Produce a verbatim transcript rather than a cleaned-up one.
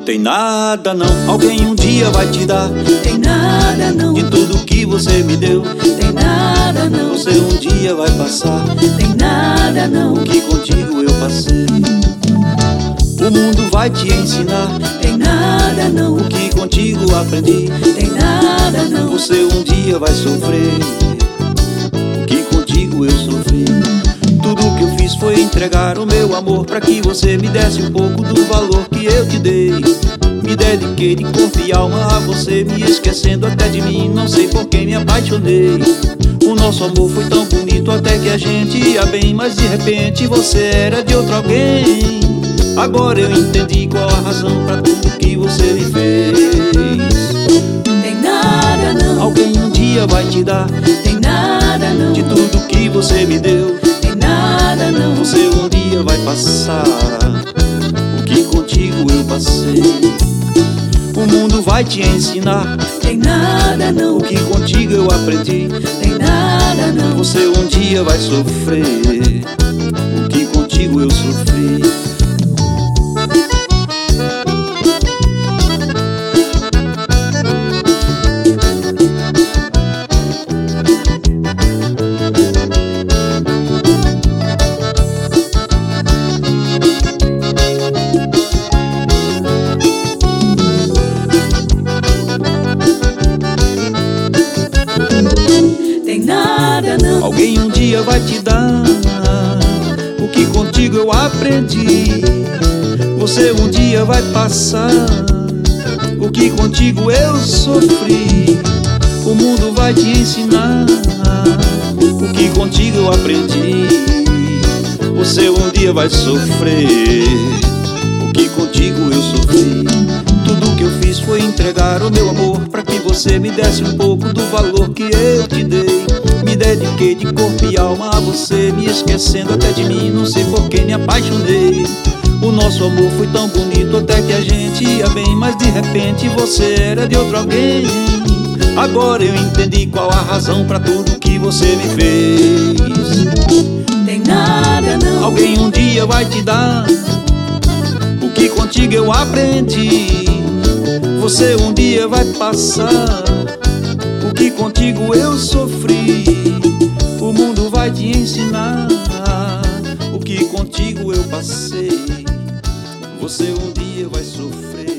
tem nada não, alguém um dia vai te dar. Tem nada não, de tudo que você me deu. tem nada não, Você um dia vai passar tem nada não, o que contigo eu passei. O mundo vai te ensinar tem nada não, o que contigo aprendi. tem nada não, Você um dia vai sofrer o que contigo eu sofri. Tudo que eu fiz foi entregar o meu amor pra que você me desse um pouco do valor que eu te dei. Me dediquei de corpo e alma a você, me esquecendo até de mim, não sei por quem me apaixonei. O nosso amor foi tão bonito até que a gente ia bem, mas de repente você era de outro alguém. Agora eu entendi qual a razão pra tudo que você me fez. tem nada não, Alguém um dia vai te dar tem nada não, de tudo que você me deu. tem nada não, Você um dia vai passar o que contigo eu passei. O mundo vai te ensinar tem nada não, o que contigo eu aprendi. tem nada não, Você um dia vai sofrer o que contigo eu sofri. tem nada não, Alguém um dia vai te dar o que contigo eu aprendi. Você um dia vai passar o que contigo eu sofri. O mundo vai te ensinar o que contigo eu aprendi. Você um dia vai sofrer o que contigo eu sofri. Tudo que eu fiz foi entregar o meu amor pra que você me desse um pouco do valor que eu te dei. Me dediquei de corpo e alma a você, me esquecendo até de mim, não sei por que me apaixonei. O nosso amor foi tão bonito até que a gente ia bem, mas de repente você era de outro alguém. Agora eu entendi qual a razão pra tudo que você me fez. tem nada não, Alguém um dia vai te dar o que contigo eu aprendi. Você um dia vai passar o que contigo eu sofri. O mundo vai te ensinar o que contigo eu passei. Você um dia vai sofrer